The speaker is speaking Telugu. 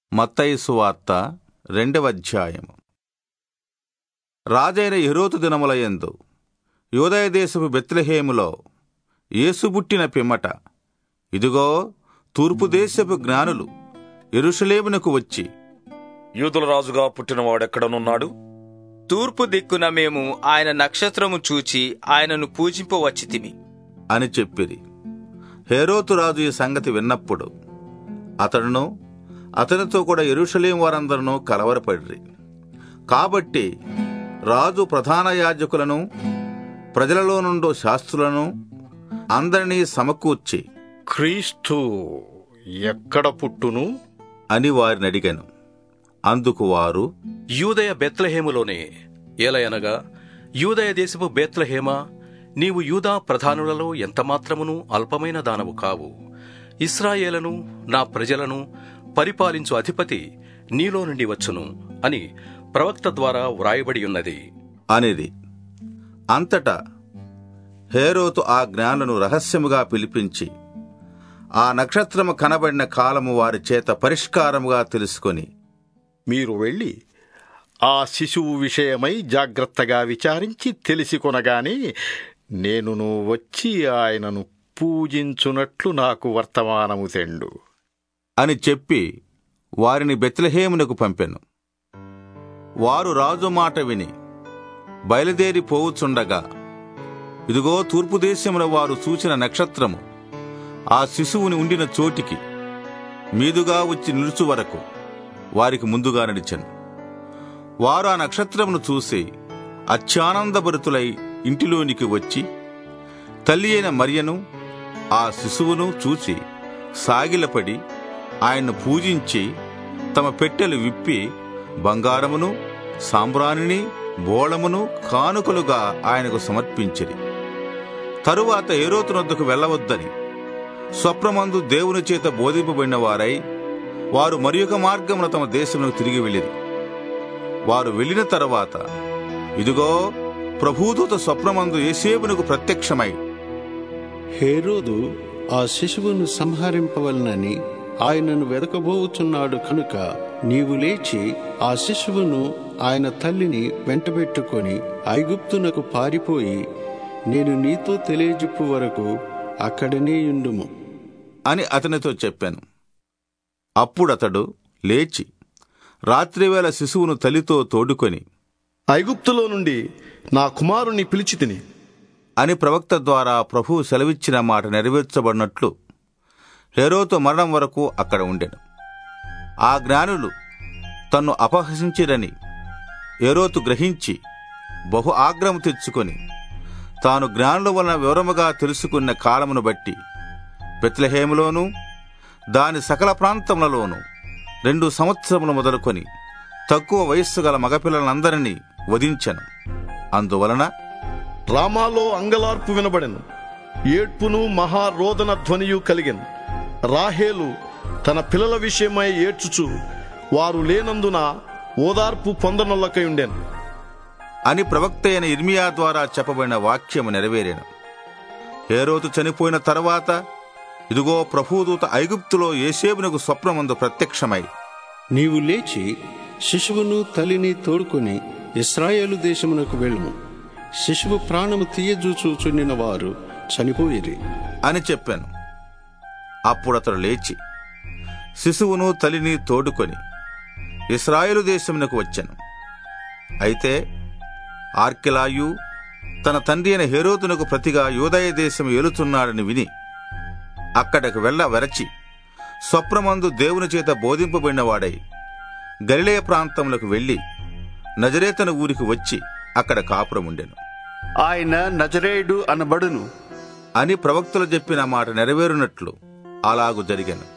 మత్తయి సువార్త 2వ అధ్యాయము. రాజైన హెరోదు దినములయందు యూదయ దేశపు బెత్లెహేములో యేసు పుట్టిన పిమ్మట, ఇదిగో తూర్పు దేశపు జ్ఞానులు యెరూషలేమునకు వచ్చి, యూదుల రాజుగా పుట్టినవాడెక్కడనున్నాడు? తూర్పు దిక్కున మేము ఆయన నక్షత్రము చూచి ఆయనను పూజింపవచ్చితిమి అని చెప్పిరి. హేరోదు రాజు ఈ సంగతి విన్నప్పుడు అతడును అతనితో కూడా యెరూషలేము వారందరూ కలవరపడిరి. కాబట్టి రాజు ప్రధాన యాజకులను, ప్రజలలో నుండి శాస్త్రులను అందరినీ సమకూర్చి, క్రీస్తు ఎక్కడ పుట్టును అని వారిని అడిగాను. అందుకు వారు, యూదయ బెత్లెహేములోనే. ఏలయనగా, యూదయ దేశపు బెత్లెహేమా, నీవు యూదా ప్రధానులలో ఎంతమాత్రమును అల్పమైన దానవు కావు. ఇశ్రాయేలును, నా ప్రజలను పరిపాలించు అధిపతి నీలో నుండి వచ్చును అని ప్రవక్త ద్వారా వ్రాయబడి ఉన్నది అనేది. అంతటా హేరోదు ఆ జ్ఞానులను రహస్యముగా పిలిపించి ఆ నక్షత్రము కనబడిన కాలము వారి చేత పరిష్కారముగా తెలుసుకొని, మీరు వెళ్ళి ఆ శిశువు విషయమై జాగ్రత్తగా విచారించి తెలిసికొనగానే నేనును వచ్చి ఆయనను పూజించునట్లు నాకు వర్తమానము తెండు అని చెప్పి వారిని బెత్లెహేమునకు పంపెను. వారు రాజు మాట విని బయలుదేరి పోవుచుండగా, ఇదిగో తూర్పు దేశములో వారు చూచిన నక్షత్రము ఆ శిశువుని ఉండిన చోటికి మీదుగా వచ్చి నిలుచు వరకు వారికి ముందుగా నడిచెను. వారు ఆ నక్షత్రమును చూసి అత్యానందభరితులై ఇంటిలోనికి వచ్చి తల్లి అయిన మరియను ఆ శిశువును చూచి సాగిలపడి ఆయన్ను పూజించి తమ పెట్టెలు విప్పి బంగారమును, సాంబ్రాణిని, బోళమును కానుకలుగా ఆయనకు సమర్పించిరి. తరువాత హేరోదు వద్దకు వెళ్ళవద్దని స్వప్నమందు దేవుని చేత బోధింపబడిన వారై వారు మరియొక మార్గమున తమ దేశమునకు తిరిగి వెళ్ళిరి. వారు వెళ్ళిన తరువాత, ఇదిగో ప్రభుదూత స్వప్నమందు యోసేపునకు ప్రత్యక్షమై, హేరోదు ఆ శిశువును సంహరింపవలనని ఆయనను వెదకబోచున్నాడు కనుక నీవు లేచి ఆ శిశువును ఆయన తల్లిని వెంటబెట్టుకొని ఐగుప్తునకు పారిపోయి నేను నీతో తెలియజెప్పు వరకు అక్కడనే యుండుము అని అతనితో చెప్పాను. అప్పుడతడు లేచి రాత్రివేళ శిశువును తల్లితో తోడుకొని, ఐగుప్తులో నుండి నా కుమారుని పిలిచితిని అని ప్రవక్త ద్వారా ప్రభువు సెలవిచ్చిన మాట నెరవేర్చబడినట్లు హేరోదు మరణం వరకు అక్కడ ఉండెను. ఆ జ్ఞానులు తన్ను అపహసించిరని హేరోదు గ్రహించి బహు ఆగ్రహం తెచ్చుకొని తాను జ్ఞానుల వలన వివరముగా తెలుసుకున్న కాలమును బట్టి బెత్లెహేములోను దాని సకల ప్రాంతములలోనూ 2 సంవత్సరములు మొదలుకొని తక్కువ వయస్సు గల మగపిల్లలందరినీ వధించెను. అందువలన రామాలో అంగలార్పు వినబడెను, ఏడ్పును మహారోదన ధ్వనియు కలిగెను. రాహేలు తన పిల్లల విషయమై ఏడ్చుచు వారు లేనందున ఓదార్పు పొందనొల్లకై ఉండెను అని ప్రవక్త అయిన ఇర్మియా ద్వారా చెప్పబడిన వాక్యము నెరవేరెను. హేరోదు చనిపోయిన తరువాత, ఇదిగో ప్రభుదూత ఐగుప్తులో యోసేపునకు స్వప్నమందు ప్రత్యక్షమై, నీవు లేచి శిశువును తల్లిని తోడుకొని ఇశ్రాయేలు దేశమునకు వెళ్ళుము. శిశువు ప్రాణము తీయజూచుచుండిన వారు చనిపోయిరి అని చెప్పాను. అప్పుడతడు లేచి శిశువును తల్లిని తోడుకొని ఇశ్రాయేలు దేశమునకు వచ్చాను. అయితే ఆర్కెలాయు తన తండ్రి అయిన హేరోదునకు ప్రతిగా యూదయ దేశం ఏలుతున్నాడని విని అక్కడకు వెరచి స్వప్నమందు దేవుని చేత బోధింపబడినవాడై గలిలయ ప్రాంతములకు వెళ్లి నజరేతను ఊరికి వచ్చి అక్కడ కాపురముండెను. ఆయన నజరేయుడు అనబడును అని ప్రవక్తలు చెప్పిన మాట నెరవేరునట్లు అలాగు జరిగెను.